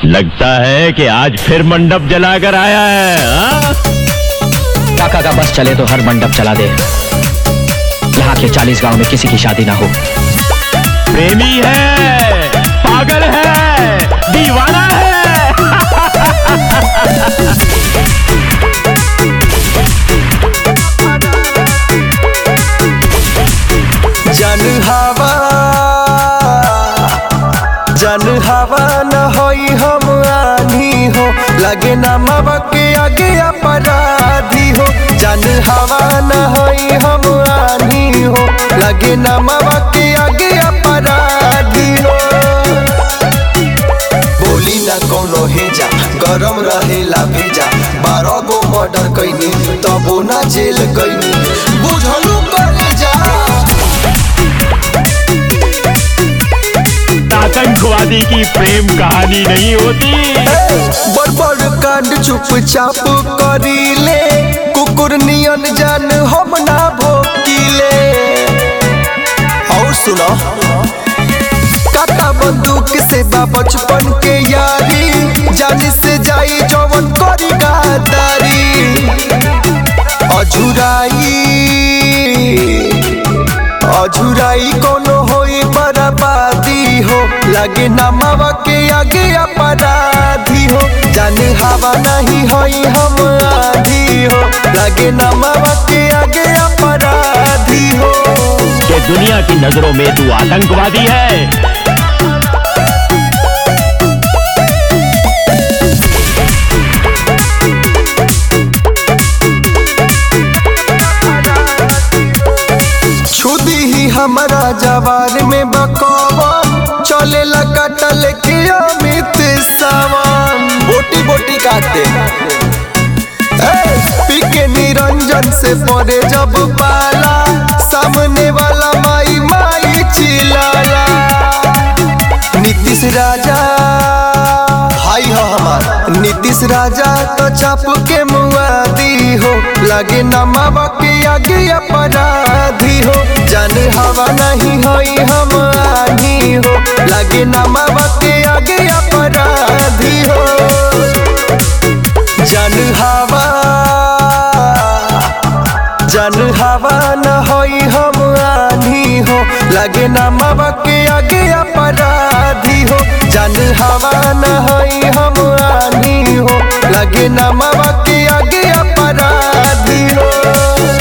लगता है कि आज फिर मंडप जलाकर आया है। काका का बस चले तो हर मंडप जला दे। यहाँ के 40 गांव में किसी की शादी ना हो। प्रेमी है, पागल है, दीवाना है। जन हवा न होई हम आनी हो, लगे ना मावा के आगे अपराधी हो। जन हवा न होई हम आनी हो, लगे ना मावा के आगे अपराधी हो। बोली ना कोनो हेजा, गरम रहेला भेजा। 12 गो मर्डर कैनी तबो ना जेल गईनी, बुझलू करे जा। आतंकवादी की प्रेम कहानी नहीं होती। बड़ कांड चुपचाप करीले, कुकुर नियन जान हम ना भोकीले। और सुनो, काटा बंदूक से बा बचपन के यारी, जान से जाई जवन करी गद्दारी। अझुराई कोनो होई बर्बादी हो, लगे ना मावा के आगे अपराधी हो। जाने हवा नहीं होई हम आधी हो, लगे ना मावा के आगे अपराधी हो। ये दुनिया की नजरों में तू आतंकवादी है। हमारा जवार में बकवा चले कटल के अमित सावन, बोटी बोटी काटते पी के निरंजन से पड़े जब पाला, सामने वाला माई माई चिल्लाला। नीतीश राजा भाई हो हमारा, नीतीश राजा तो चाप के मुआदी हो, लगे ना मावा के आगे अपराधी हो। जान हवा नहीं होई हम आनी हो, लगे ना मावा के आगे अपराधी हो। जन हवा न होई हम आनी हो, लगे ना मावा के आगे अपराधी हो। जन हवा न होई हम आनी हो, लगे ना मावा के आगे अपराधी हो।